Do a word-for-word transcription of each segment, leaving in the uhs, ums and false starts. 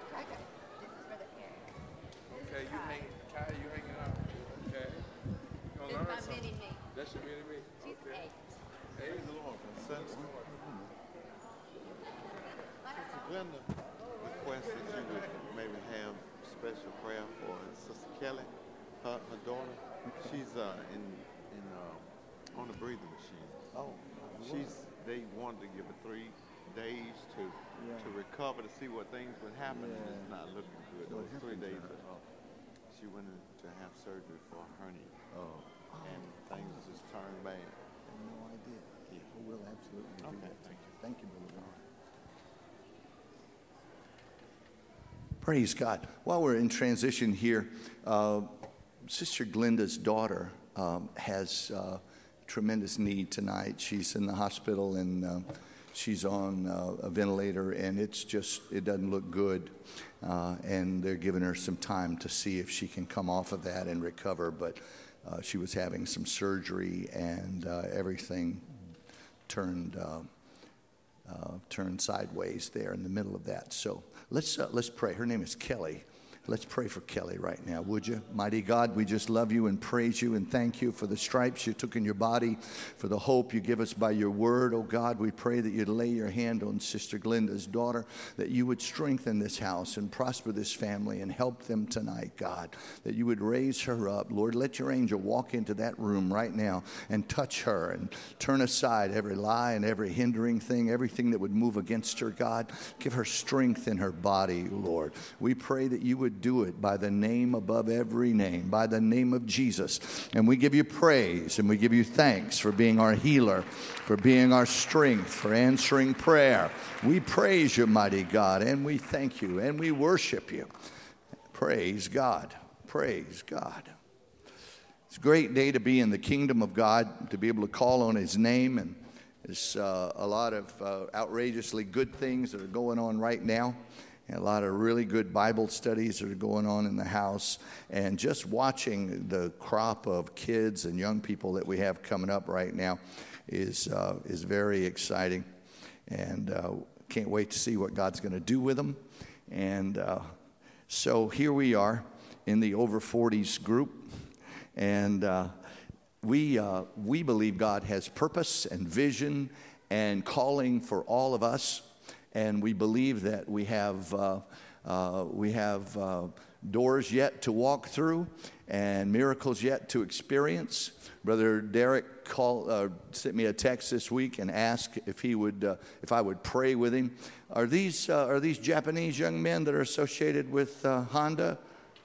Okay, you hang, Kai, you hanging out. Okay. You gonna learn something. That's your mini me. Okay. Hey, Sister Glenda requested you would maybe have special prayer for Sister Kelly, her, her daughter. She's uh, in in uh, on the breathing machine. Oh, she's. They wanted to give her three days to yeah. to recover to see what things would happen. Yeah. And it's not looking good. What Those three days. happened to Are, she went in to have surgery for a hernia. Oh. And things just turned bad. I had no idea. Yeah. We will absolutely do Okay, that. thank you. Thank you, Brother Don. Praise God. While we're in transition here, uh, Sister Glenda's daughter um, has uh, tremendous need tonight. She's in the hospital and uh, she's on uh, a ventilator, and it's just, it doesn't look good. Uh, and they're giving her some time to see if she can come off of that and recover. But uh, she was having some surgery, and uh, everything turned uh, uh, turned sideways there in the middle of that. So let's uh, let's pray. Her name is Kelly. Let's pray for Kelly right now, would you? Mighty God, we just love you and praise you and thank you for the stripes you took in your body, for the hope you give us by your word. Oh God, we pray that you'd lay your hand on Sister Glenda's daughter, that you would strengthen this house and prosper this family and help them tonight, God, that you would raise her up. Lord, let your angel walk into that room right now and touch her and turn aside every lie and every hindering thing, everything that would move against her, God. Give her strength in her body, Lord. We pray that you would do it by the name above every name, by the name of Jesus. And we give you praise and we give you thanks for being our healer, for being our strength, for answering prayer. We praise you, mighty God, and we thank you and we worship you. Praise God. Praise God. It's a great day to be in the kingdom of God, to be able to call on his name. And there's uh, a lot of uh, outrageously good things that are going on right now. And a lot of really good Bible studies that are going on in the house. And just watching the crop of kids and young people that we have coming up right now is uh, is very exciting. And uh, can't wait to see what God's going to do with them. And uh, so here we are in the over forties group. And uh, we uh, we believe God has purpose and vision and calling for all of us. And we believe that we have uh, uh, we have uh, doors yet to walk through and miracles yet to experience. Brother Derek called, uh, sent me a text this week and asked if he would uh, if I would pray with him. Are these uh, are these Japanese young men that are associated with uh, Honda?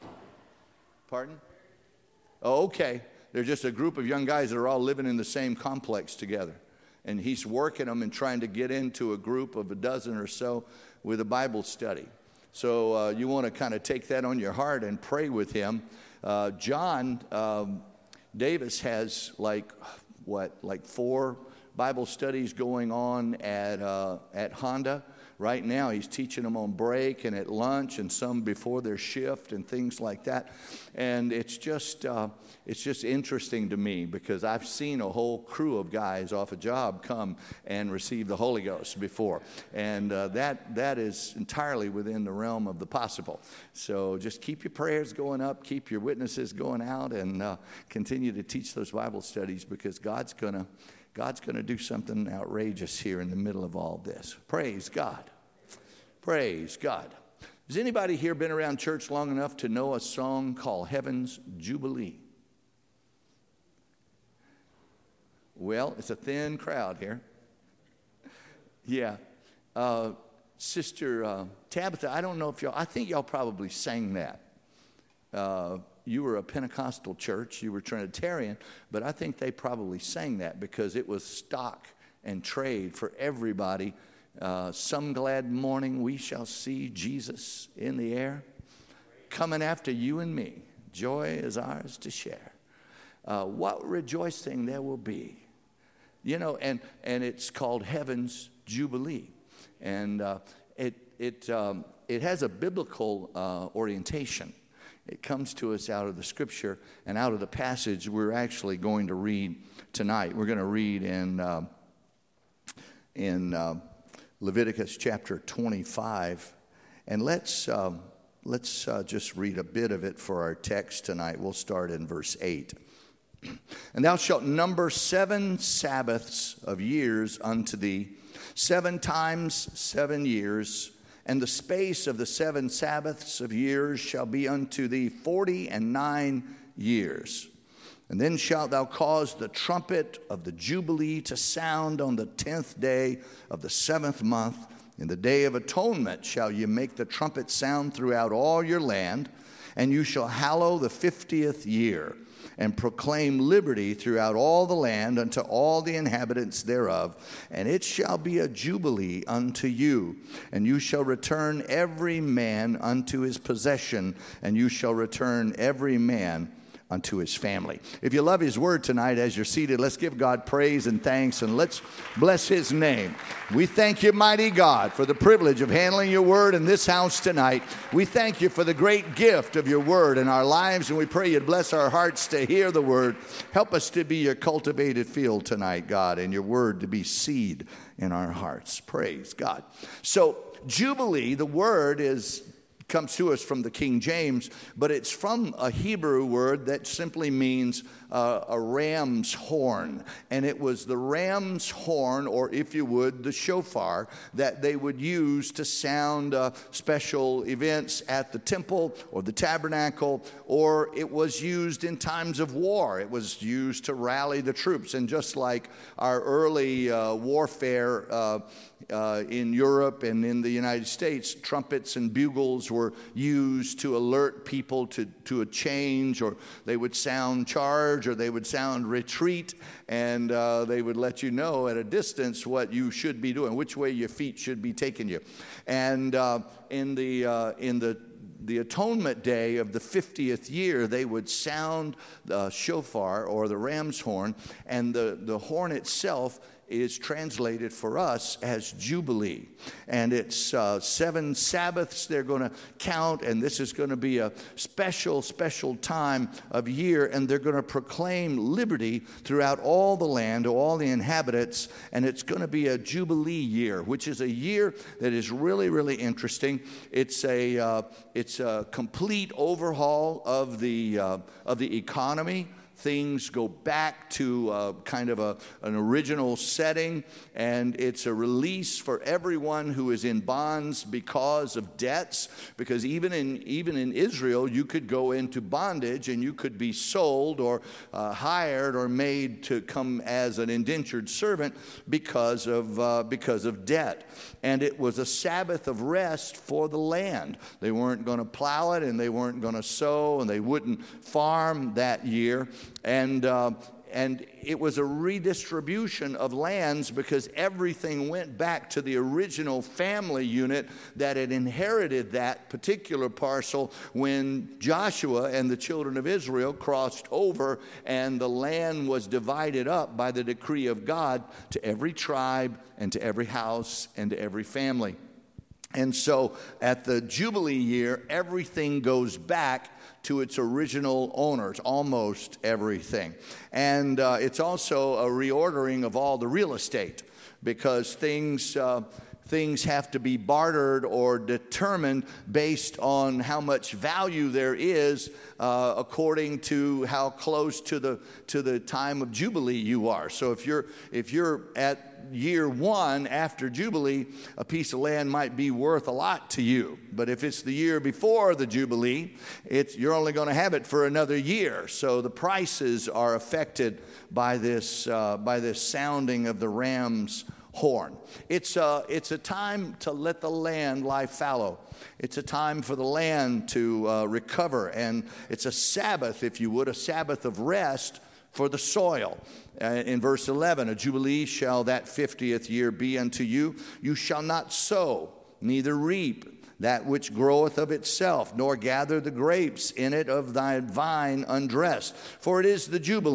Pardon? Oh, okay. They're just a group of young guys that are all living in the same complex together. And he's working them and trying to get into a group of a dozen or so with a Bible study. So uh, you want to kind of take that on your heart and pray with him. Uh, John um, Davis has like, what, like four Bible studies going on at uh, at Honda. Right now, he's teaching them on break and at lunch and some before their shift and things like that. And it's just uh, it's just interesting to me because I've seen a whole crew of guys off a job come and receive the Holy Ghost before. And uh, that that is entirely within the realm of the possible. So just keep your prayers going up, keep your witnesses going out, and uh, continue to teach those Bible studies because God's going to God's going to do something outrageous here in the middle of all this. Praise God. Praise God. Has anybody here been around church long enough to know a song called Heaven's Jubilee? Well, it's a thin crowd here. Yeah. Uh, Sister uh, Tabitha, I don't know if y'all, I think y'all probably sang that. Uh, you were a Pentecostal church, you were Trinitarian, but I think they probably sang that because it was stock and trade for everybody. Uh, some glad morning we shall see Jesus in the air, coming after you and me. Joy is ours to share. Uh, what rejoicing there will be. You know, and, and it's called Heaven's Jubilee. And uh, it, it, um, it has a biblical uh, orientation. It comes to us out of the scripture and out of the passage we're actually going to read tonight. We're going to read in uh, in uh, Leviticus chapter twenty-five, And let's, um, let's uh, just read a bit of it for our text tonight. We'll start in verse eight. And thou shalt number seven Sabbaths of years unto thee, seven times seven years, and the space of the seven Sabbaths of years shall be unto thee forty and nine years. And then shalt thou cause the trumpet of the Jubilee to sound on the tenth day of the seventh month. In the day of atonement shall ye make the trumpet sound throughout all your land, and you shall hallow the fiftieth year, and proclaim liberty throughout all the land unto all the inhabitants thereof. And it shall be a jubilee unto you, and you shall return every man unto his possession, and you shall return every man unto his family. If you love his word tonight as you're seated, let's give God praise and thanks, and let's bless his name. We thank you, mighty God, for the privilege of handling your word in this house tonight. We thank you for the great gift of your word in our lives, and we pray you'd bless our hearts to hear the word. Help us to be your cultivated field tonight, God, and your word to be seed in our hearts. Praise God. So Jubilee, the word is comes to us from the King James, but it's from a Hebrew word that simply means uh, a ram's horn. And it was the ram's horn, or if you would, the shofar, that they would use to sound uh, special events at the temple or the tabernacle, or it was used in times of war. It was used to rally the troops. And just like our early uh, warfare uh, uh, in Europe and in the United States, trumpets and bugles were used to alert people to, to a change, or they would sound charge, or they would sound retreat, and uh, they would let you know at a distance what you should be doing, which way your feet should be taking you. And uh, in the uh, in the the atonement day of the fiftieth year, they would sound the shofar, or the ram's horn, and the, the horn itself is translated for us as Jubilee. And it's uh, seven Sabbaths they're going to count, and this is going to be a special, special time of year, and they're going to proclaim liberty throughout all the land, to all the inhabitants, and it's going to be a Jubilee year, which is a year that is really, really interesting. It's a, uh, it's a complete overhaul of the, uh, of the economy. Things go back to uh, kind of a, an original setting, and it's a release for everyone who is in bonds because of debts. Because even in even in Israel, you could go into bondage, and you could be sold or uh, hired or made to come as an indentured servant because of uh, because of debt. And it was a Sabbath of rest for the land. They weren't going to plow it, and they weren't going to sow, and they wouldn't farm that year. And uh, and it was a redistribution of lands, because everything went back to the original family unit that had inherited that particular parcel when Joshua and the children of Israel crossed over, and the land was divided up by the decree of God to every tribe and to every house and to every family. And so at the Jubilee year, everything goes back to its original owners, almost everything. And uh, it's also a reordering of all the real estate, because things uh, things have to be bartered or determined based on how much value there is uh, according to how close to the to the time of Jubilee you are. So if you're if you're at year one after Jubilee, a piece of land might be worth a lot to you. But if it's the year before the Jubilee, it's, you're only going to have it for another year. So the prices are affected by this uh, by this sounding of the ram's horn. It's a, it's a time to let the land lie fallow. It's a time for the land to uh, recover. And it's a Sabbath, if you would, a Sabbath of rest for the soil. Uh, in verse eleven, a jubilee shall that fiftieth year be unto you. You shall not sow, neither reap that which groweth of itself, nor gather the grapes in it of thy vine undressed. For it is the jubilee,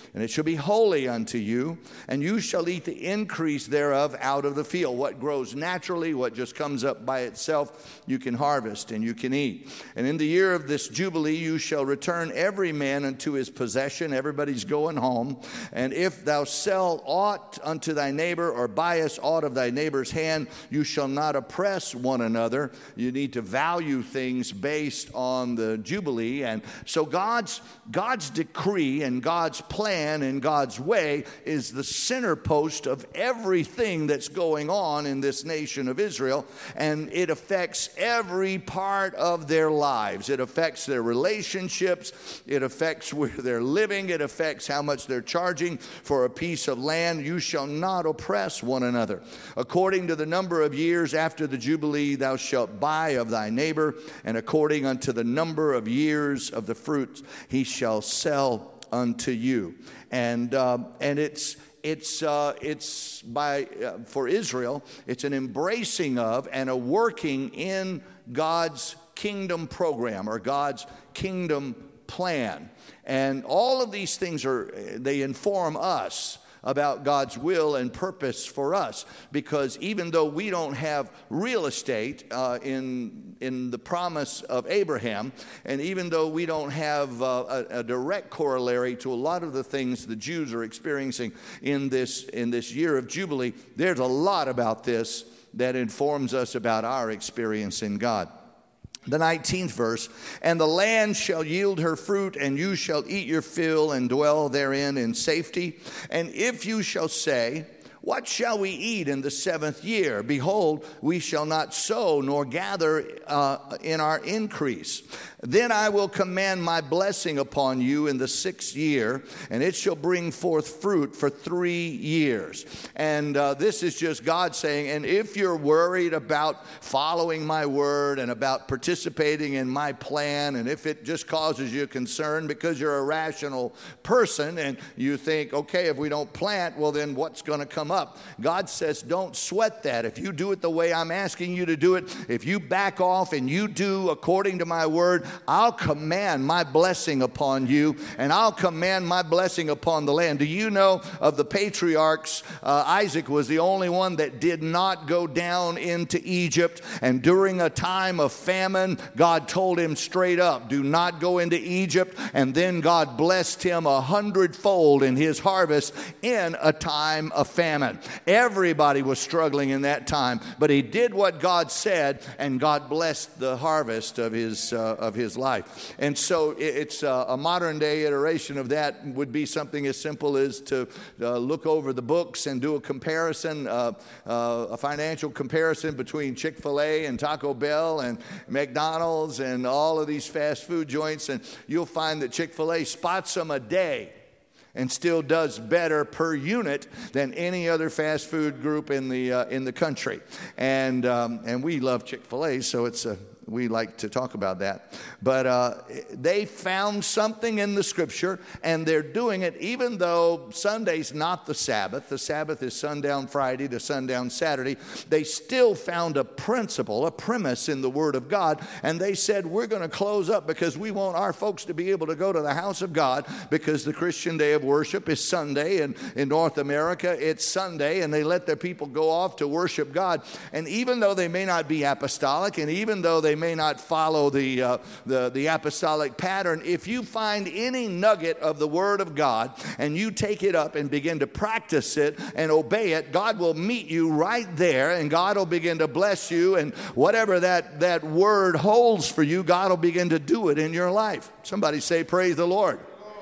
and it shall be holy unto you, and you shall eat the increase thereof out of the field. What grows naturally, what just comes up by itself, you can harvest and you can eat. And in the year of this Jubilee, you shall return every man unto his possession. Everybody's going home. And if thou sell aught unto thy neighbor, or buyest aught of thy neighbor's hand, you shall not oppress one another. You need to value things based on the Jubilee. And so God's, God's decree and God's plan and God's way is the center post of everything that's going on in this nation of Israel. And it affects every part of their lives. It affects their relationships. It affects where they're living. It affects how much they're charging for a piece of land. You shall not oppress one another. According to the number of years after the Jubilee, thou shalt buy of thy neighbor, and according unto the number of years of the fruit, he shall sell unto you. And uh, and it's it's uh, it's by uh, for Israel, it's an embracing of and a working in God's kingdom program or God's kingdom plan. And all of these things are, they inform us about God's will and purpose for us, because even though we don't have real estate uh, in in the promise of Abraham, and even though we don't have uh, a, a direct corollary to a lot of the things the Jews are experiencing in this in this year of Jubilee, there's a lot about this that informs us about our experience in God. The nineteenth verse, and the land shall yield her fruit, and you shall eat your fill and dwell therein in safety. And if you shall say, what shall we eat in the seventh year? Behold, we shall not sow nor gather uh, in our increase. Then I will command my blessing upon you in the sixth year, and it shall bring forth fruit for three years. And uh, this is just God saying, and if you're worried about following my word and about participating in my plan, and if it just causes you concern because you're a rational person and you think, okay, if we don't plant, well then what's going to come up? God says, don't sweat that. If you do it the way I'm asking you to do it, if you back off and you do according to my word, I'll command my blessing upon you, and I'll command my blessing upon the land. Do you know of the patriarchs, uh, Isaac was the only one that did not go down into Egypt, and during a time of famine, God told him straight up, do not go into Egypt, and then God blessed him a hundredfold in his harvest in a time of famine. Everybody was struggling in that time, but he did what God said, and God blessed the harvest of his uh, of his life. And so it's uh, a modern day iteration of that would be something as simple as to uh, look over the books and do a comparison, uh, uh, a financial comparison between Chick-fil-A and Taco Bell and McDonald's and all of these fast food joints, and you'll find that Chick-fil-A spots them a day and still does better per unit than any other fast food group in the uh, in the country. And um, and we love Chick-fil-A, so it's a we like to talk about that. But uh, they found something in the scripture, and they're doing it even though Sunday's not the Sabbath. The Sabbath is sundown Friday to sundown Saturday. They still found a principle, a premise in the Word of God, and they said, we're going to close up because we want our folks to be able to go to the house of God, because the Christian day of worship is Sunday, and in North America it's Sunday, and they let their people go off to worship God. And even though they may not be apostolic, and even though they may not follow the, uh, the, the apostolic pattern, if you find any nugget of the Word of God and you take it up and begin to practice it and obey it, God will meet you right there, and God will begin to bless you, and whatever that, that word holds for you, God will begin to do it in your life. Somebody say, praise the Lord.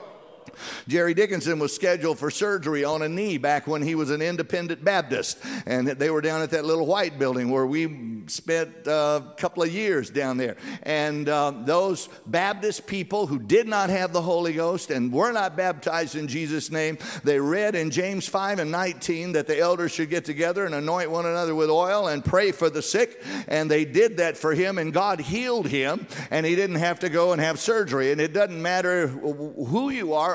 Jerry Dickinson was scheduled for surgery on a knee back when he was an independent Baptist. And they were down at that little white building where we spent a couple of years down there. And uh, those Baptist people who did not have the Holy Ghost and were not baptized in Jesus' name, they read in James five and nineteen that the elders should get together and anoint one another with oil and pray for the sick. And they did that for him, and God healed him, and he didn't have to go and have surgery. And it doesn't matter who you are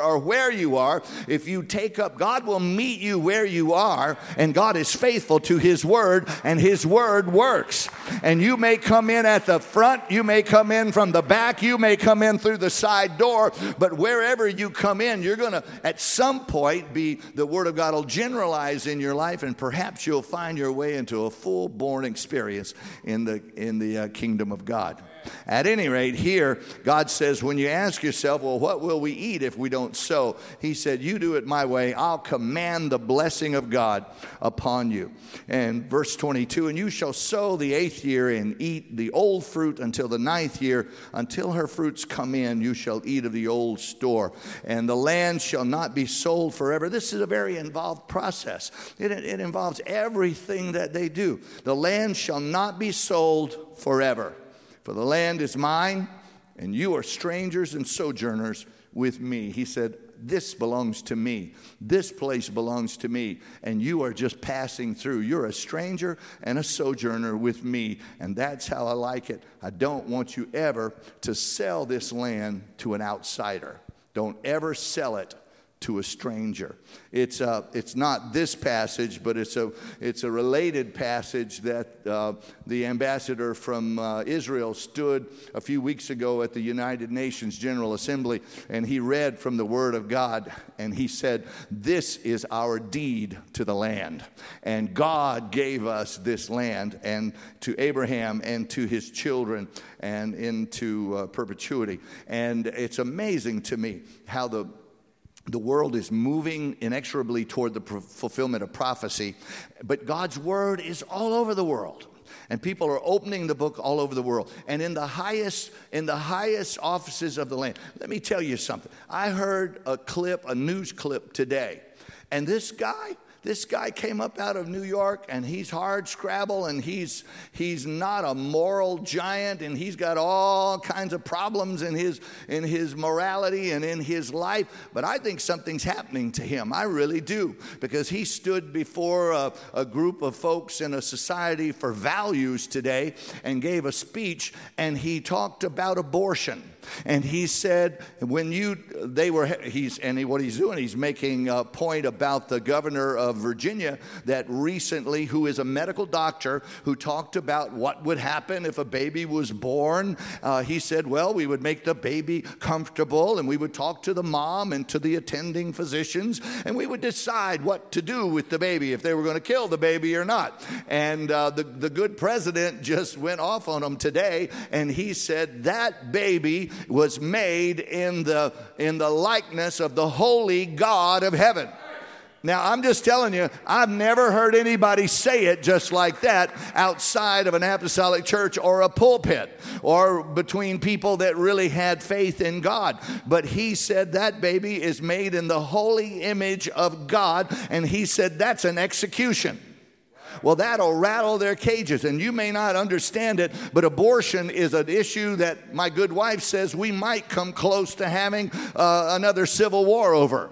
or where you are, if you take up, God will meet you where you are, and God is faithful to his word, and his word works. And you may come in at the front, you may come in from the back, you may come in through the side door, but wherever you come in, you're going to at some point be, the word of God will generalize in your life, and perhaps you'll find your way into a full-born experience in the in the uh, kingdom of God. At any rate, here, God says, when you ask yourself, well, what will we eat if we don't sow? He said, you do it my way. I'll command the blessing of God upon you. And verse twenty-two, and you shall sow the eighth year and eat the old fruit until the ninth year. Until her fruits come in, you shall eat of the old store. And the land shall not be sold forever. This is a very involved process. It, it involves everything that they do. The land shall not be sold forever. For the land is mine, and you are strangers and sojourners with me. He said, this belongs to me. This place belongs to me, and you are just passing through. You're a stranger and a sojourner with me, and that's how I like it. I don't want you ever to sell this land to an outsider. Don't ever sell it to a stranger. It's uh, it's not this passage, but it's a it's a related passage that uh, the ambassador from uh, Israel stood a few weeks ago at the United Nations General Assembly, and he read from the Word of God, and he said, "This is our deed to the land, and God gave us this land, and to Abraham and to his children, and into uh, perpetuity." And it's amazing to me how the The world is moving inexorably toward the fulfillment of prophecy, but God's word is all over the world. And people are opening the book all over the world. And in the highest, in the highest offices of the land. Let me tell you something. I heard a clip, a news clip today. And this guy, This guy came up out of New York, and he's hard scrabble, and he's he's not a moral giant, and he's got all kinds of problems in his in his morality and in his life. But I think something's happening to him. I really do, because he stood before a, a group of folks in a society for values today and gave a speech, and he talked about abortion. And he said, when you, they were, he's, and he, what he's doing, he's making a point about the governor of Virginia that recently, who is a medical doctor, who talked about what would happen if a baby was born. Uh, he said, well, we would make the baby comfortable, and we would talk to the mom and to the attending physicians, and we would decide what to do with the baby, if they were going to kill the baby or not. And uh, the, the good president just went off on him today, and he said that baby was made in the in the likeness of the holy God of heaven. Now, I'm just telling you, I've never heard anybody say it just like that outside of an apostolic church or a pulpit or between people that really had faith in God. But he said that baby is made in the holy image of God, and he said that's an execution. Well, that'll rattle their cages, and you may not understand it, but abortion is an issue that my good wife says we might come close to having uh, another civil war over.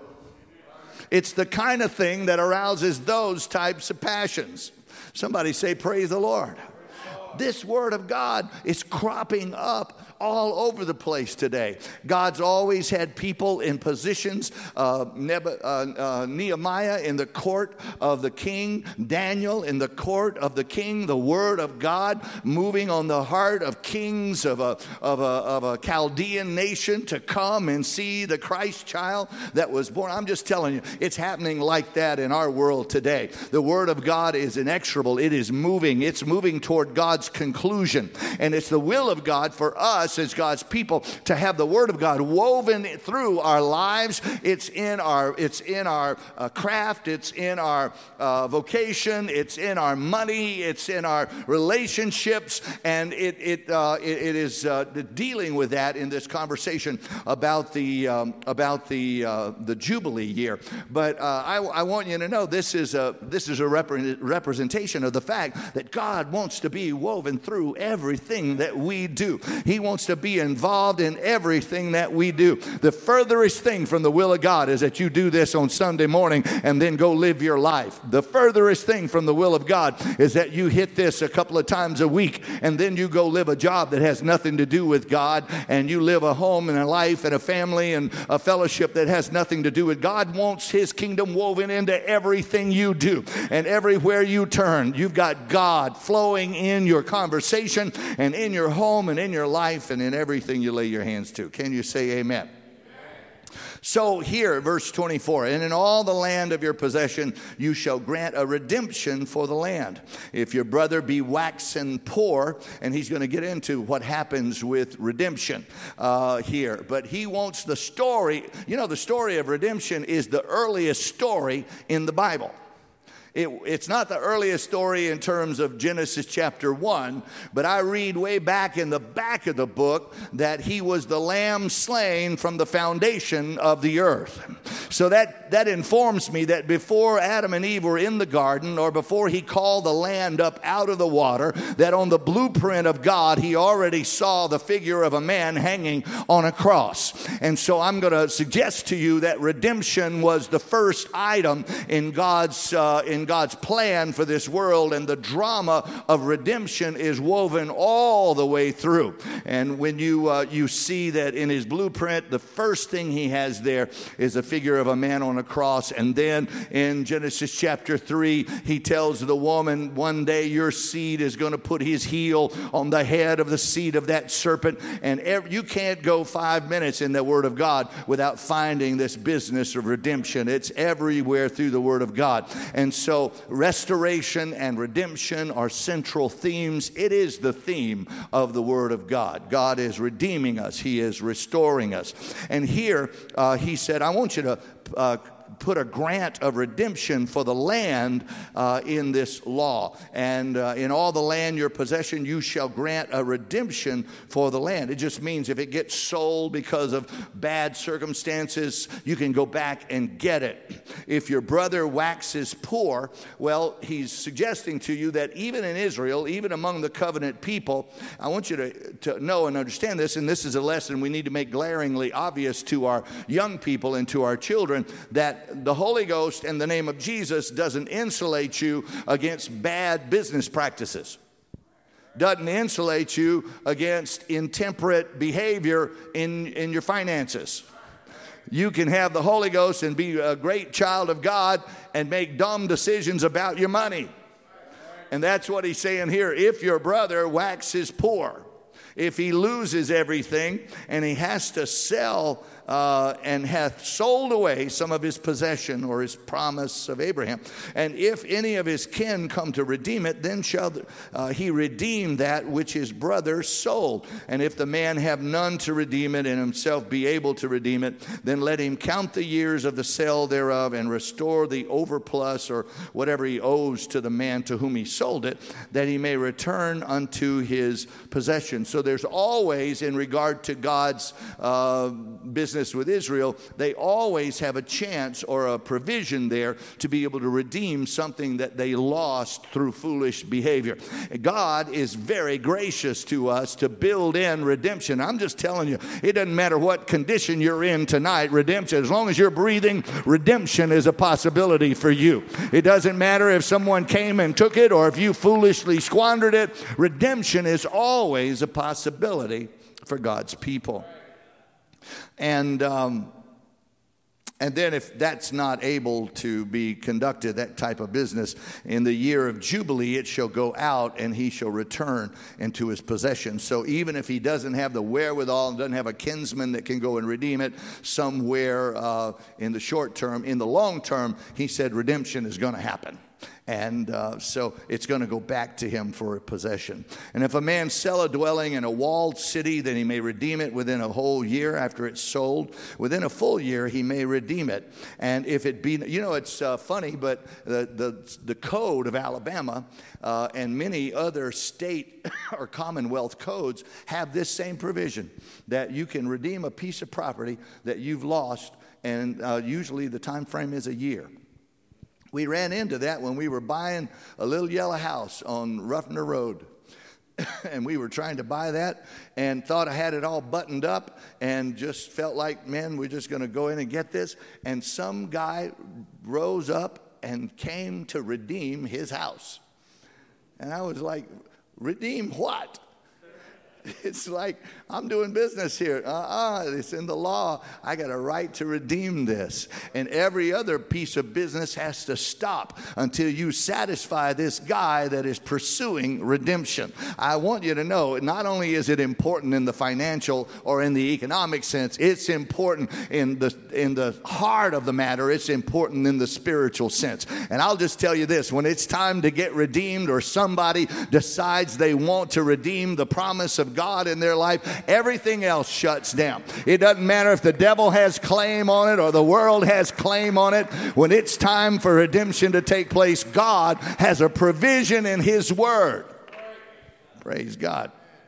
It's the kind of thing that arouses those types of passions. Somebody say, praise the Lord. This word of God is cropping up all over the place today. God's always had people in positions. Uh, Neb- uh, uh, Nehemiah in the court of the king. Daniel in the court of the king. The word of God moving on the heart of kings of a, of a, of a Chaldean nation to come and see the Christ child that was born. I'm just telling you, it's happening like that in our world today. The word of God is inexorable. It is moving. It's moving toward God's conclusion. And it's the will of God for us as God's people to have the word of God woven through our lives. It's in our it's in our uh, craft, it's in our uh, vocation, it's in our money, it's in our relationships, and it it uh, it, it is uh, dealing with that in this conversation about the um, about the uh, the Jubilee year. But uh, I, I want you to know this is a this is a rep- representation of the fact that God wants to be woven through everything that we do. He wants wants to be involved in everything that we do. The furthest thing from the will of God is that you do this on Sunday morning and then go live your life. The furthest thing from the will of God is that you hit this a couple of times a week and then you go live a job that has nothing to do with God, and you live a home and a life and a family and a fellowship that has nothing to do with God. Wants his kingdom woven into everything you do, and everywhere you turn, you've got God flowing in your conversation and in your home and in your life and in everything you lay your hands to. Can you say amen? So here, verse twenty-four, and in all the land of your possession you shall grant a redemption for the land. If your brother be waxen poor, and he's going to get into what happens with redemption uh, here. But he wants the story. You know, the story of redemption is the earliest story in the Bible. It, it's not the earliest story in terms of Genesis chapter one, but I read way back in the back of the book that he was the lamb slain from the foundation of the earth. So that, that informs me that before Adam and Eve were in the garden, or before he called the land up out of the water, that on the blueprint of God, he already saw the figure of a man hanging on a cross. And so I'm going to suggest to you that redemption was the first item in God's uh, in God's plan for this world, and the drama of redemption is woven all the way through. And when you uh, you see that in his blueprint, the first thing he has there is a figure of a man on a cross. And then in Genesis chapter three, he tells the woman, one day your seed is going to put his heel on the head of the seed of that serpent. And every, you can't go five minutes in the Word of God without finding this business of redemption. It's everywhere through the Word of God. And so So restoration and redemption are central themes. It is the theme of the Word of God. God is redeeming us. He is restoring us. And here uh, he said, I want you to uh, put a grant of redemption for the land uh, in this law. And uh, in all the land your possession, you shall grant a redemption for the land. It just means if it gets sold because of bad circumstances, you can go back and get it. If your brother waxes poor, well, he's suggesting to you that even in Israel, even among the covenant people, I want you to, to know and understand this, and this is a lesson we need to make glaringly obvious to our young people and to our children, that the Holy Ghost and the name of Jesus doesn't insulate you against bad business practices. Doesn't insulate you against intemperate behavior in, in your finances. You can have the Holy Ghost and be a great child of God and make dumb decisions about your money. And that's what he's saying here. If your brother waxes poor, if he loses everything and he has to sell uh, and hath sold away some of his possession or his promise of Abraham, and if any of his kin come to redeem it, then shall uh, he redeem that which his brother sold. And if the man have none to redeem it and himself be able to redeem it, then let him count the years of the sale thereof and restore the overplus or whatever he owes to the man to whom he sold it, that he may return unto his possession. So there's always, in regard to God's uh, business with Israel, they always have a chance or a provision there to be able to redeem something that they lost through foolish behavior. God is very gracious to us to build in redemption. I'm just telling you, it doesn't matter what condition you're in tonight, redemption, as long as you're breathing, redemption is a possibility for you. It doesn't matter if someone came and took it or if you foolishly squandered it. Redemption is always a possibility for God's people. And um, and then if that's not able to be conducted, that type of business, in the year of Jubilee, it shall go out and he shall return into his possession. So even if he doesn't have the wherewithal and doesn't have a kinsman that can go and redeem it somewhere uh, in the short term, in the long term, he said redemption is going to happen. And uh, so it's going to go back to him for a possession. And if a man sell a dwelling in a walled city, then he may redeem it within a whole year after it's sold. Within a full year, he may redeem it. And if it be, you know, it's uh, funny, but the, the, the code of Alabama uh, and many other state or commonwealth codes have this same provision, that you can redeem a piece of property that you've lost, and uh, usually the time frame is a year. We ran into that when we were buying a little yellow house on Ruffner Road. and we were trying to buy that and thought I had it all buttoned up and just felt like, man, we're just going to go in and get this. And some guy rose up and came to redeem his house. And I was like, redeem what? It's like, I'm doing business here. Uh-uh, it's in the law. I got a right to redeem this. And every other piece of business has to stop until you satisfy this guy that is pursuing redemption. I want you to know, not only is it important in the financial or in the economic sense, it's important in the, in the heart of the matter. It's important in the spiritual sense. And I'll just tell you this, when it's time to get redeemed or somebody decides they want to redeem the promise of God in their life, everything else shuts down. It doesn't matter if the devil has claim on it or the world has claim on it. When it's time for redemption to take place, God has a provision in his word. Praise God.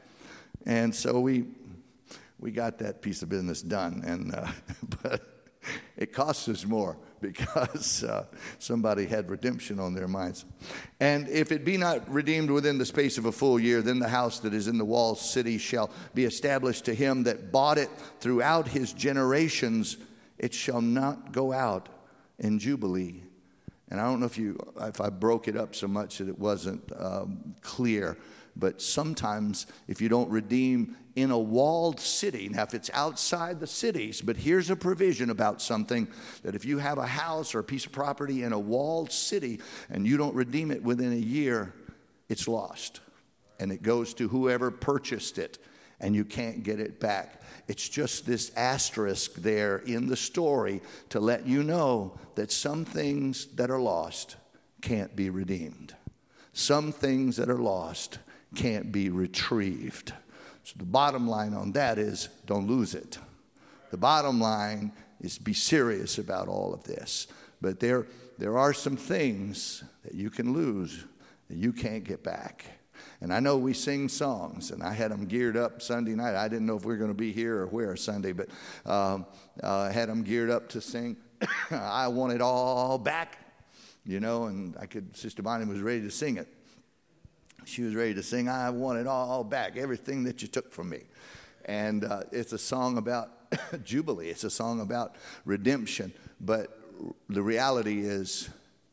And so we we got that piece of business done, and uh, but it costs us more because uh, somebody had redemption on their minds. And if it be not redeemed within the space of a full year, then the house that is in the walled city shall be established to him that bought it throughout his generations. It shall not go out in Jubilee. And I don't know if you, if I broke it up so much that it wasn't um, clear, but sometimes if you don't redeem in a walled city, now if it's outside the cities, but here's a provision about something, that if you have a house or a piece of property in a walled city and you don't redeem it within a year, it's lost. And it goes to whoever purchased it, and you can't get it back. It's just this asterisk there in the story to let you know that some things that are lost can't be redeemed. Some things that are lost can't be retrieved. So the bottom line on that is don't lose it. The bottom line is be serious about all of this. But there, there are some things that you can lose that you can't get back. And I know we sing songs, and I had them geared up Sunday night. I didn't know if we were going to be here or where Sunday, but um, uh, I had them geared up to sing, I Want It All Back, you know, and I could, Sister Bonnie was ready to sing it. She was ready to sing, I want it all back, everything that you took from me. And uh, it's a song about Jubilee. It's a song about redemption. But the reality is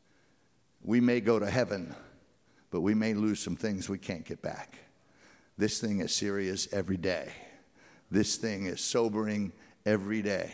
we may go to heaven, but we may lose some things we can't get back. This thing is serious every day. This thing is sobering every day.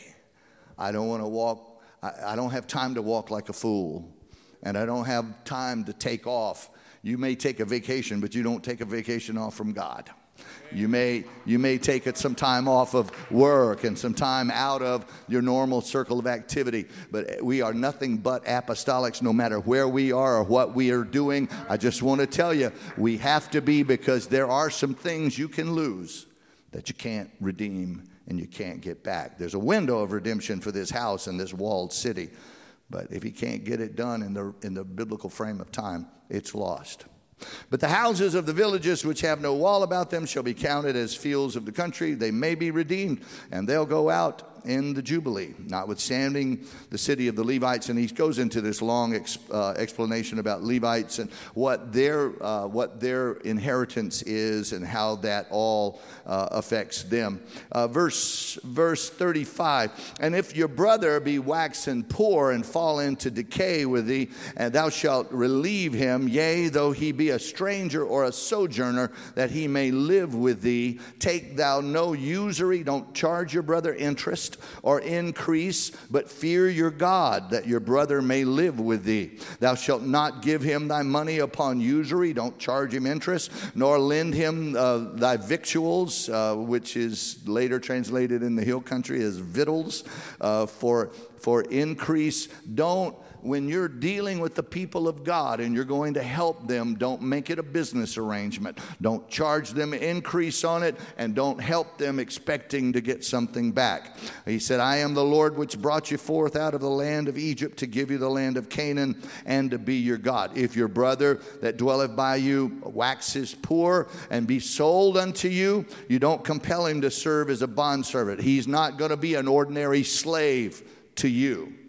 I don't want to walk, I, I don't have time to walk like a fool. And I don't have time to take off. You may take a vacation, but you don't take a vacation off from God. You may you may take it some time off of work and some time out of your normal circle of activity. But we are nothing but apostolics no matter where we are or what we are doing. I just want to tell you, we have to be, because there are some things you can lose that you can't redeem and you can't get back. There's a window of redemption for this house and this walled city. But if he can't get it done in the in the biblical frame of time, it's lost. But the houses of the villages which have no wall about them shall be counted as fields of the country. They may be redeemed, and they'll go out in the Jubilee, notwithstanding the city of the Levites. And he goes into this long ex, uh, explanation about Levites and what their uh, what their inheritance is and how that all uh, affects them. Uh, verse verse thirty-five, and if your brother be waxen poor and fall into decay with thee, and thou shalt relieve him, yea, though he be a stranger or a sojourner, that he may live with thee, take thou no usury. Don't charge your brother interest or increase, but fear your God, that your brother may live with thee. Thou shalt not give him thy money upon usury. Don't charge him interest, nor lend him uh, thy victuals, uh, which is later translated in the hill country as victuals, uh, for for increase. Don't When you're dealing with the people of God and you're going to help them, don't make it a business arrangement. Don't charge them increase on it, and don't help them expecting to get something back. He said, I am the Lord which brought you forth out of the land of Egypt to give you the land of Canaan and to be your God. If your brother that dwelleth by you waxes poor and be sold unto you, you don't compel him to serve as a bondservant. He's not going to be an ordinary slave to you.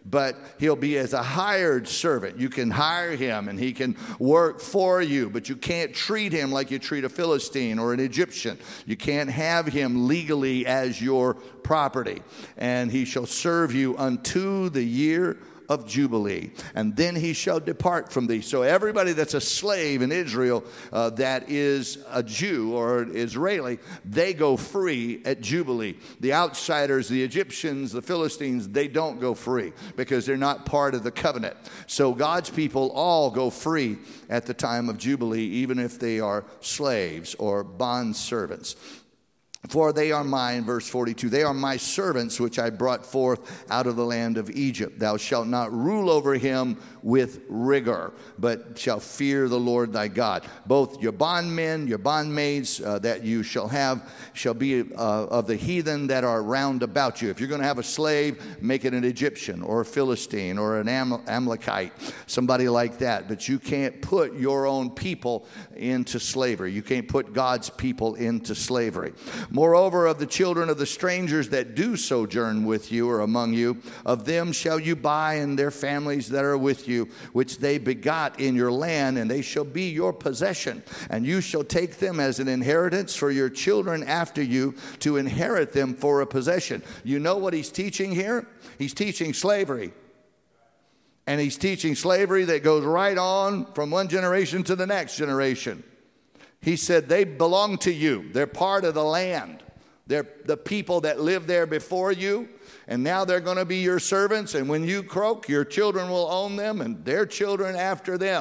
but he'll be as a hired servant. You can hire him and he can work for you, but you can't treat him like you treat a Philistine or an Egyptian. You can't have him legally as your property. And he shall serve you unto the year of Jubilee, and then he shall depart from thee. So everybody that's a slave in Israel uh, that is a Jew or Israeli, they go free at Jubilee. The outsiders, the Egyptians, the Philistines, they don't go free because they're not part of the covenant. So God's people all go free at the time of Jubilee, even if they are slaves or bond servants. For they are mine, verse forty-two, they are my servants which I brought forth out of the land of Egypt. Thou shalt not rule over him with rigor, but shalt fear the Lord thy God. Both your bondmen, your bondmaids uh, that you shall have shall be uh, of the heathen that are round about you. If you're going to have a slave, make it an Egyptian or a Philistine or an Am- Amalekite, somebody like that. But you can't put your own people into slavery. You can't put God's people into slavery. Moreover, of the children of the strangers that do sojourn with you or among you, of them shall you buy and their families that are with you, which they begot in your land, and they shall be your possession. And you shall take them as an inheritance for your children after you, to inherit them for a possession. You know what he's teaching here? He's teaching slavery. And he's teaching slavery that goes right on from one generation to the next generation. He said they belong to you. They're part of the land. They're the people that lived there before you, and now they're going to be your servants. And when you croak, your children will own them and their children after them.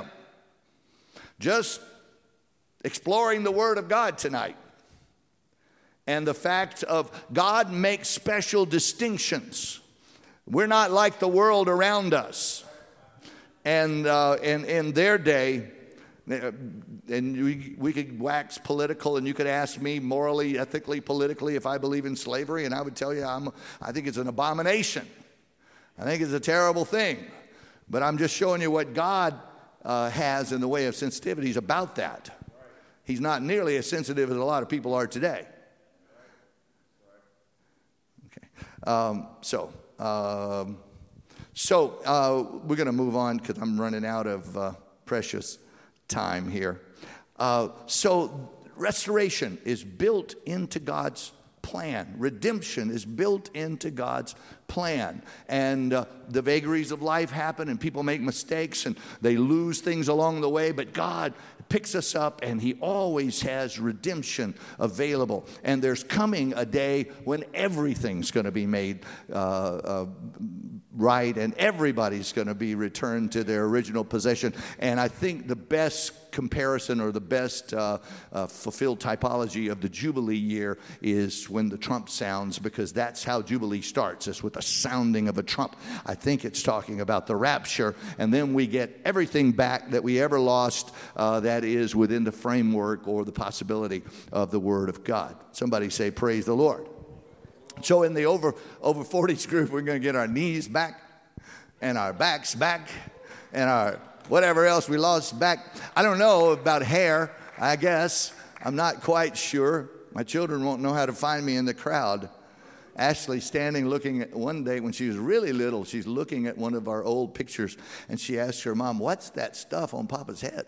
Just exploring the Word of God tonight. And the fact of God makes special distinctions. We're not like the world around us. And uh, in, in their day, and we, we could wax political, and you could ask me morally, ethically, politically if I believe in slavery, and I would tell you I'm, I think it's an abomination. I think it's a terrible thing. But I'm just showing you what God uh, has in the way of sensitivities about that. He's not nearly as sensitive as a lot of people are today. Okay. Um, so, um, so uh, we're going to move on because I'm running out of uh, precious time here. Uh, so restoration is built into God's plan. Redemption is built into God's plan. And uh, the vagaries of life happen, and people make mistakes, and they lose things along the way, but God picks us up, and he always has redemption available. And there's coming a day when everything's going to be made uh, uh, right, and everybody's going to be returned to their original possession. And I think the best comparison or the best uh, uh, fulfilled typology of the Jubilee year is when the trump sounds, because that's how Jubilee starts. It's with the sounding of a trump. I think it's talking about the rapture, and then we get everything back that we ever lost uh, that is within the framework or the possibility of the Word of God. Somebody say, praise the Lord. So in the over over forties group, we're going to get our knees back and our backs back and our whatever else we lost back. I don't know about hair, I guess. I'm not quite sure. My children won't know how to find me in the crowd. Ashley standing looking at one day when she was really little, she's looking at one of our old pictures, and she asked her mom, what's that stuff on Papa's head?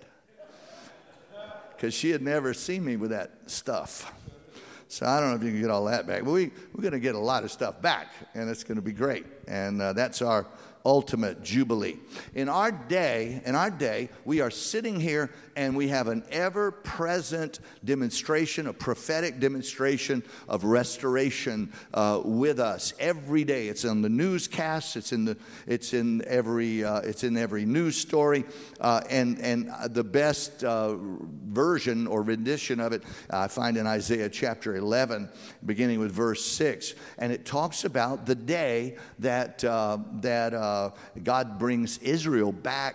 Because she had never seen me with that stuff. So I don't know if you can get all that back. But we, we're going to get a lot of stuff back, and it's going to be great. And uh, that's our ultimate Jubilee. In our day, in our day, we are sitting here and we have an ever-present demonstration, a prophetic demonstration of restoration uh, with us every day. It's on the newscasts. It's in the. It's in every. Uh, it's in every news story. Uh, and and the best uh, version or rendition of it I find in Isaiah chapter eleven, beginning with verse six, and it talks about the day that uh, that uh, God brings Israel back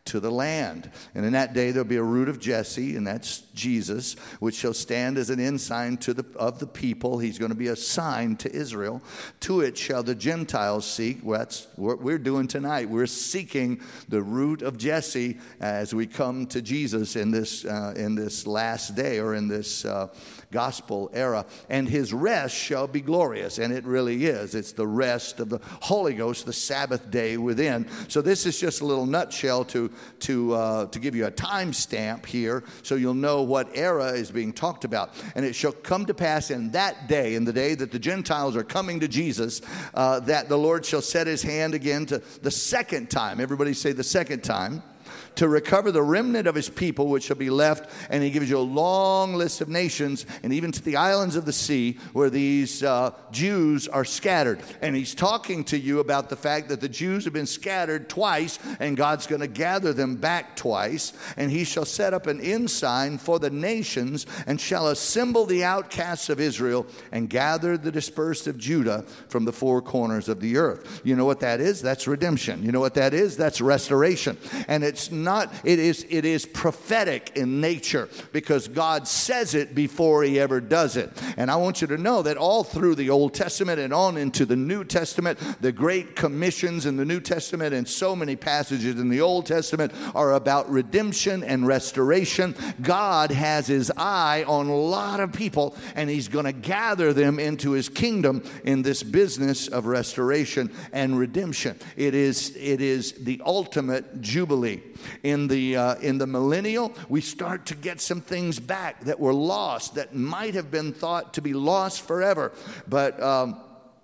to the land. And in that day there'll be a root of Jesse, and that's Jesus, which shall stand as an ensign to the of the people. He's going to be a sign to Israel. To it shall the Gentiles seek. Well, that's what we're doing tonight. We're seeking the root of Jesse as we come to Jesus in this uh, in this last day, or in this uh, gospel era. And his rest shall be glorious. And it really is. It's the rest of the Holy Ghost, the Sabbath day within. So this is just a little nutshell to to uh, to give you a time stamp here, so you'll know what era is being talked about. And it shall come to pass in that day, in the day that the Gentiles are coming to Jesus, uh, that the Lord shall set his hand again to the second time. Everybody say the second time. To recover the remnant of his people which shall be left. And he gives you a long list of nations, and even to the islands of the sea where these uh, Jews are scattered. And he's talking to you about the fact that the Jews have been scattered twice, and God's going to gather them back twice. And he shall set up an ensign for the nations, and shall assemble the outcasts of Israel, and gather the dispersed of Judah from the four corners of the earth. You know what that is? That's redemption. You know what that is? That's restoration. And it's not, it is, it is prophetic in nature, because God says it before he ever does it. And I want you to know that all through the Old Testament and on into the New Testament, the great commissions in the New Testament and so many passages in the Old Testament are about redemption and restoration. God has his eye on a lot of people, and he's going to gather them into his kingdom in this business of restoration and redemption. It is, it is the ultimate jubilee. In the uh, in the millennial, we start to get some things back that were lost, that might have been thought to be lost forever. But um,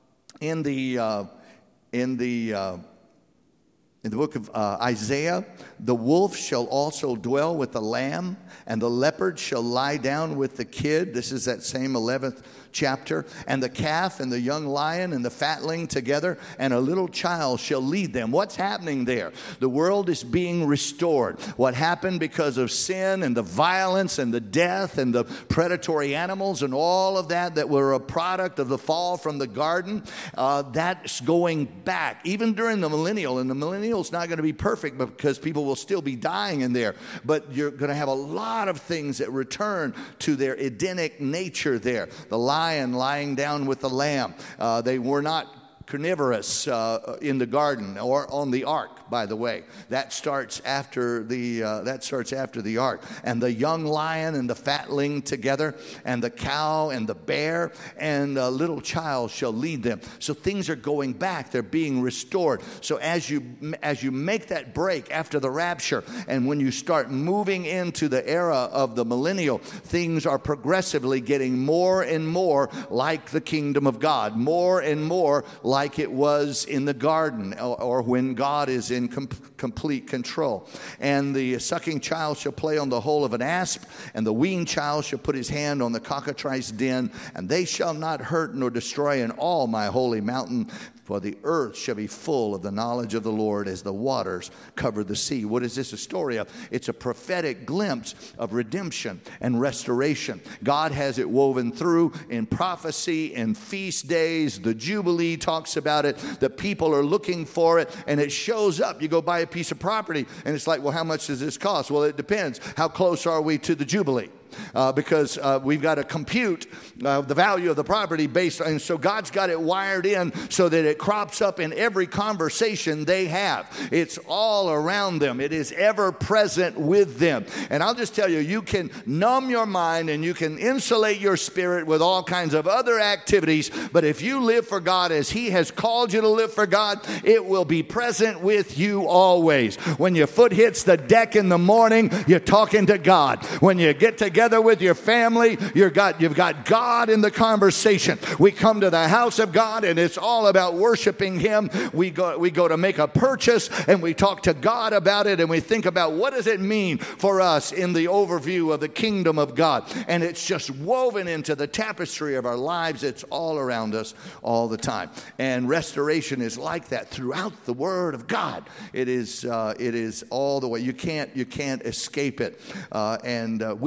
in the uh, in the uh, in the book of uh, Isaiah, the wolf shall also dwell with the lamb, and the leopard shall lie down with the kid. This is that same eleventh chapter. And the calf and the young lion and the fatling together, and a little child shall lead them. What's happening there? The world is being restored. What happened because of sin and the violence and the death and the predatory animals and all of that that were a product of the fall from the garden, uh, that's going back. Even during the millennial, and the millennial is not going to be perfect because people will still be dying in there, but you're going to have a lot of things that return to their Edenic nature there. The lion lying down with the lamb. Uh, they were not carnivorous uh, in the garden or on the ark, by the way. That starts after the uh, that starts after the ark. And the young lion and the fatling together, and the cow and the bear and a little child shall lead them. So things are going back. They're being restored. So as you as you make that break after the rapture, and when you start moving into the era of the millennial, things are progressively getting more and more like the kingdom of God, more and more like like it was in the garden, or, or when God is in com- complete control. And the sucking child shall play on the hole of an asp, and the weaned child shall put his hand on the cockatrice den, and they shall not hurt nor destroy in all my holy mountain. For the earth shall be full of the knowledge of the Lord as the waters cover the sea. What is this a story of? It's a prophetic glimpse of redemption and restoration. God has it woven through in prophecy, in feast days. The Jubilee talks about it. The people are looking for it, and it shows up. You go buy a piece of property, and it's like, well, how much does this cost? Well, it depends. How close are we to the Jubilee? Uh, because uh, we've got to compute uh, the value of the property based on, and so God's got it wired in so that it crops up in every conversation they have. It's all around them. It is ever present with them. And I'll just tell you, you can numb your mind and you can insulate your spirit with all kinds of other activities, but if you live for God as He has called you to live for God, it will be present with you always. When your foot hits the deck in the morning, you're talking to God. When you get together with your family, you've got, you've got God in the conversation. We come to the house of God, and it's all about worshiping Him. We go, we go to make a purchase, and we talk to God about it, and we think about what does it mean for us in the overview of the kingdom of God. And it's just woven into the tapestry of our lives. It's all around us all the time. And restoration is like that throughout the Word of God. It is uh, it is all the way. You can't you can't escape it. Uh, and uh, we are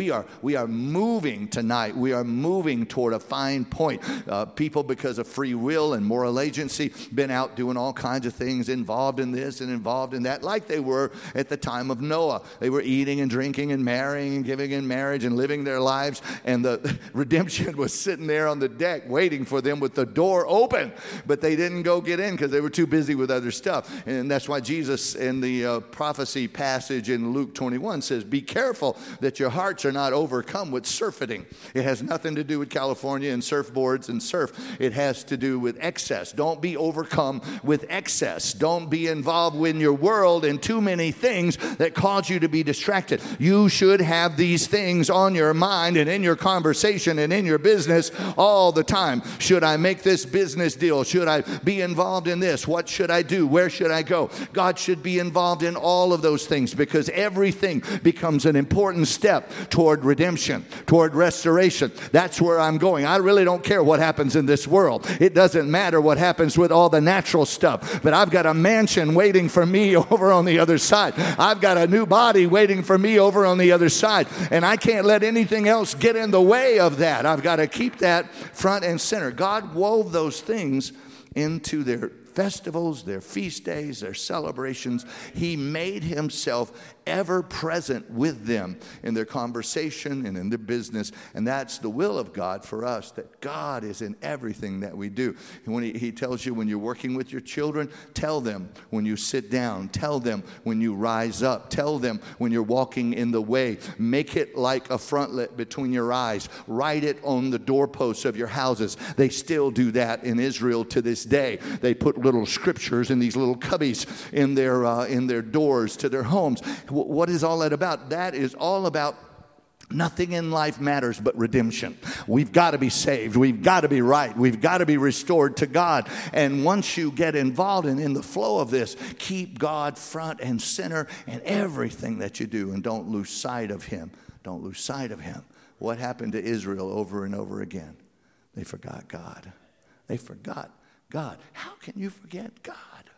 we are moving tonight. We are moving toward a fine point. Uh, people, because of free will and moral agency, been out doing all kinds of things, involved in this and involved in that, like they were at the time of Noah. They were eating and drinking and marrying and giving in marriage and living their lives, and the redemption was sitting there on the deck waiting for them with the door open, but they didn't go get in because they were too busy with other stuff. And that's why Jesus in the uh, prophecy passage in Luke twenty-one says, be careful that your hearts are not overcome with surfeiting. It has nothing to do with California and surfboards and surf. It has to do with excess. Don't be overcome with excess. Don't be involved in your world in too many things that cause you to be distracted. You should have these things on your mind and in your conversation and in your business all the time. Should I make this business deal? Should I be involved in this? What should I do? Where should I go? God should be involved in all of those things, because everything becomes an important step toward redemption, toward restoration. That's where I'm going. I really don't care what happens in this world. It doesn't matter what happens with all the natural stuff, but I've got a mansion waiting for me over on the other side. I've got a new body waiting for me over on the other side, and I can't let anything else get in the way of that. I've got to keep that front and center. God wove those things into their festivals, their feast days, their celebrations. He made himself ever present with them in their conversation and in their business. And that's the will of God for us, that God is in everything that we do. And when he, he tells you when you're working with your children, tell them when you sit down, tell them when you rise up, tell them when you're walking in the way. Make it like a frontlet between your eyes. Write it on the doorposts of your houses. They still do that in Israel to this day. They put little scriptures in these little cubbies in their uh, in their doors to their homes. W- what is all that about? That is all about nothing in life matters but redemption. We've got to be saved. We've got to be right. We've got to be restored to God. And once you get involved in, in the flow of this, keep God front and center in everything that you do, and don't lose sight of him. Don't lose sight of him. What happened to Israel over and over again? They forgot God. They forgot God. How can you forget God?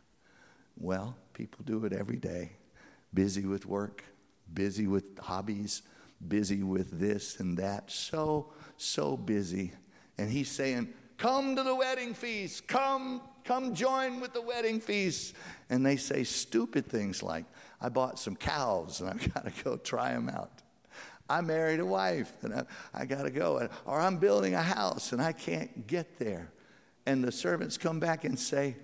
Well, people do it every day. Busy with work, busy with hobbies, busy with this and that. So, so busy. And he's saying, come to the wedding feast. Come, come join with the wedding feast. And they say stupid things like, I bought some cows and I've got to go try them out. I married a wife and I, I got to go. Or I'm building a house and I can't get there. And the servants come back and say,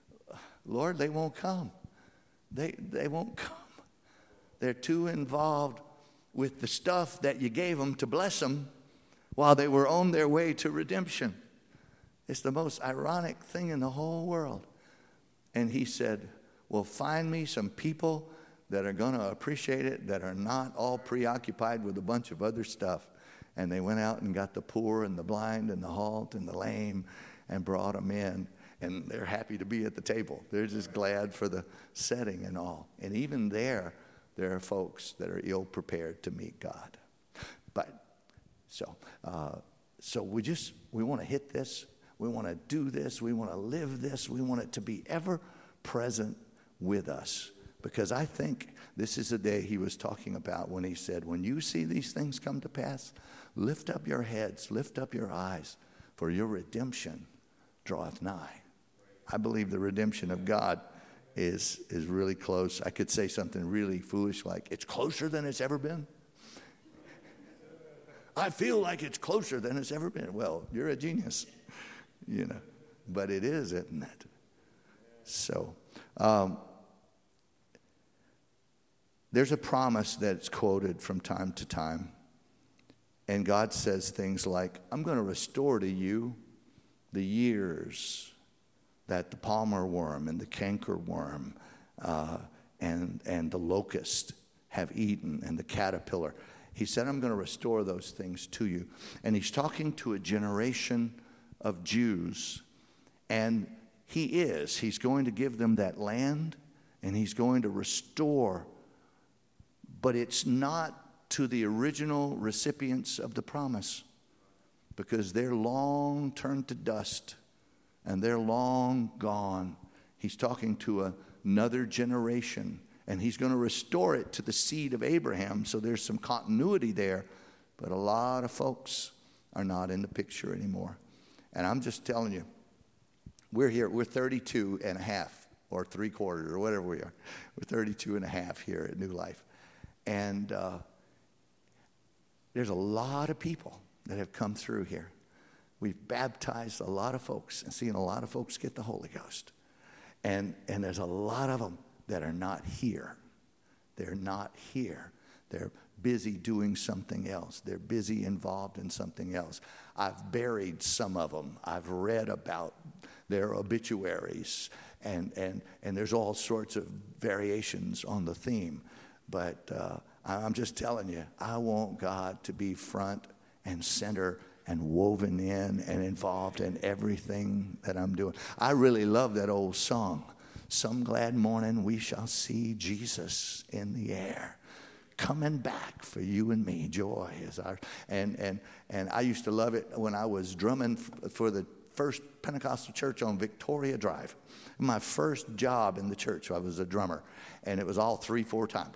Lord, they won't come. They, they won't come. They're too involved with the stuff that you gave them to bless them while they were on their way to redemption. It's the most ironic thing in the whole world. And he said, well, find me some people that are going to appreciate it, that are not all preoccupied with a bunch of other stuff. And they went out and got the poor and the blind and the halt and the lame and brought them in. And they're happy to be at the table. They're just glad for the setting and all. And even there, there are folks that are ill prepared to meet God. But so, uh, so we just, we want to hit this. We want to do this. We want to live this. We want it to be ever present with us. Because I think this is the day he was talking about when he said, when you see these things come to pass, lift up your heads, lift up your eyes, for your redemption draweth nigh. I believe the redemption of God is is really close. I could say something really foolish like, it's closer than it's ever been. I feel like it's closer than it's ever been. Well, you're a genius, you know. But it is, isn't it? So, um, there's a promise that's quoted from time to time. And God says things like, I'm going to restore to you the years that the palmer worm and the canker worm uh, and, and the locust have eaten, and the caterpillar. He said, I'm going to restore those things to you. And he's talking to a generation of Jews. And he is. He's going to give them that land, and he's going to restore. But it's not to the original recipients of the promise, because they're long turned to dust and they're long gone. He's talking to another generation, and he's going to restore it to the seed of Abraham. So there's some continuity there But a lot of folks are not in the picture anymore. And I'm just telling you, we're here, we're thirty-two and a half or three quarters or whatever we are. We're thirty-two and a half here at New Life. And uh, there's a lot of people that have come through here. We've baptized a lot of folks and seen a lot of folks get the Holy Ghost. And, and there's a lot of them that are not here. They're not here. They're busy doing something else. They're busy involved in something else. I've buried some of them. I've read about their obituaries, and, and, and there's all sorts of variations on the theme. But uh, I'm just telling you, I want God to be front and center and woven in and involved in everything that I'm doing. I really love that old song, "Some glad morning we shall see Jesus in the air, coming back for you and me. Joy is our..." And and and I used to love it when I was drumming f- for the First Pentecostal Church on Victoria Drive. My first job in the church, I was a drummer, and it was all three, four times.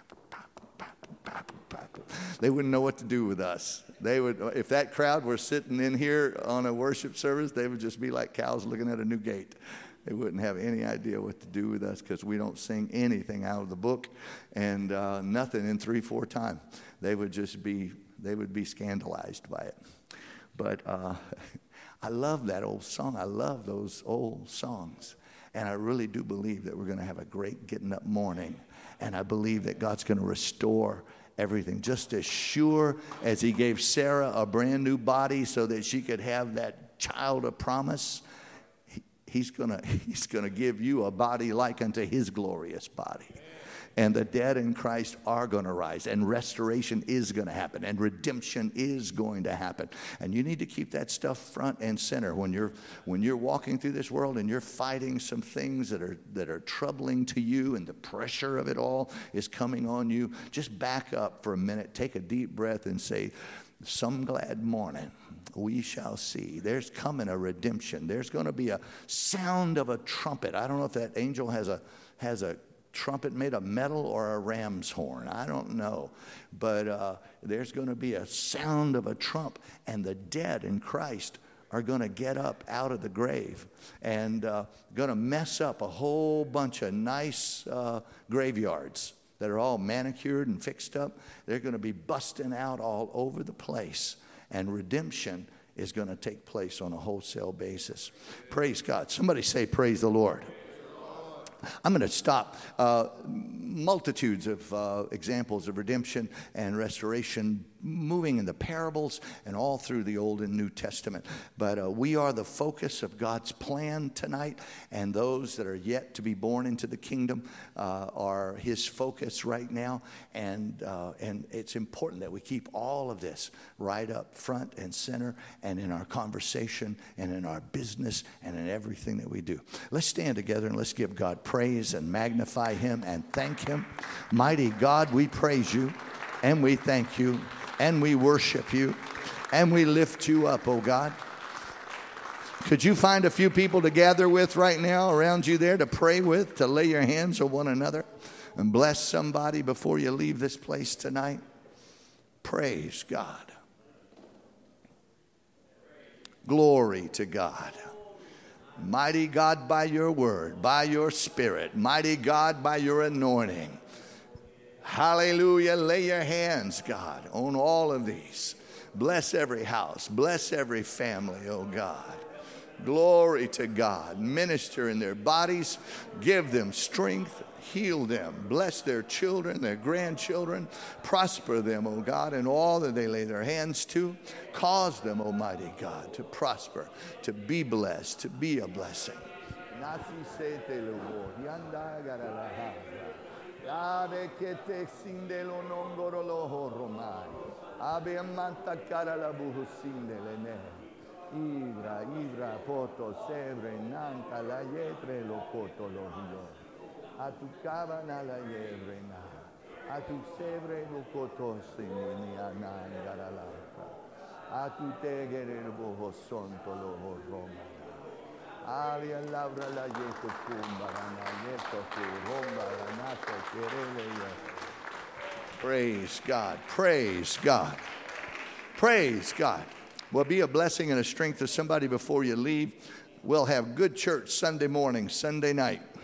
They wouldn't know what to do with us. They would, if that crowd were sitting in here on a worship service, they would just be like cows looking at a new gate. They wouldn't have any idea what to do with us because we don't sing anything out of the book and uh, nothing in three, four time. They would just be, they would be scandalized by it. But uh, I love that old song. I love those old songs. And I really do believe that we're going to have a great getting up morning. And I believe that God's going to restore everything. Just as sure as he gave Sarah a brand new body so that she could have that child of promise, he, he's going to he's going to give you a body like unto his glorious body. And the dead in Christ are going to rise, and restoration is going to happen, and redemption is going to happen. And you need to keep that stuff front and center when you're when you're walking through this world and you're fighting some things that are that are troubling to you, and the pressure of it all is coming on you. Just back up for a minute, take a deep breath, and say, "Some glad morning we shall see." There's coming a redemption. There's going to be a sound of a trumpet. I don't know if that angel has a has a trumpet made of metal or a ram's horn. I don't know. But uh, there's going to be a sound of a trump, and the dead in Christ are going to get up out of the grave and uh, going to mess up a whole bunch of nice uh, graveyards that are all manicured and fixed up. They're going to be busting out all over the place, and redemption is going to take place on a wholesale basis. Praise God. Somebody say, "Praise the Lord." I'm going to stop. Uh, multitudes of uh, examples of redemption and restoration moving in the parables and all through the Old and New Testament. But uh, we are the focus of God's plan tonight, and those that are yet to be born into the kingdom uh, are his focus right now. And, uh, and it's important that we keep all of this right up front and center, and in our conversation and in our business and in everything that we do. Let's stand together and let's give God praise and magnify him and thank him. Mighty God, we praise you and we thank you and we worship you and we lift you up, oh God. Could you find a few people to gather with right now around you there to pray with, to lay your hands on one another and bless somebody before you leave this place tonight? Praise God. Glory to God. Mighty God, by your word, by your spirit, mighty God, by your anointing. Hallelujah. Lay your hands, God, on all of these. Bless every house. Bless every family, oh God. Glory to God. Minister in their bodies. Give them strength. Heal them. Bless their children, their grandchildren. Prosper them, oh God, in all that they lay their hands to. Cause them, Almighty God, to prosper, to be blessed, to be a blessing. Ivra, ivra, poto, sevre, nanca, la yetre, lo poto, lo vio. A tu cabana la yebre, na. A tu sevre, lo poto, simini, ananga, la lata. A tu tegere, lo boho, sonto, lo ho, roma. Alia, labra, la yeto, cumba, la yeto, cu, romba, la nato, querele, yeto. Praise God. Praise God. Praise God. Well, be a blessing and a strength to somebody before you leave. We'll have good church Sunday morning, Sunday night.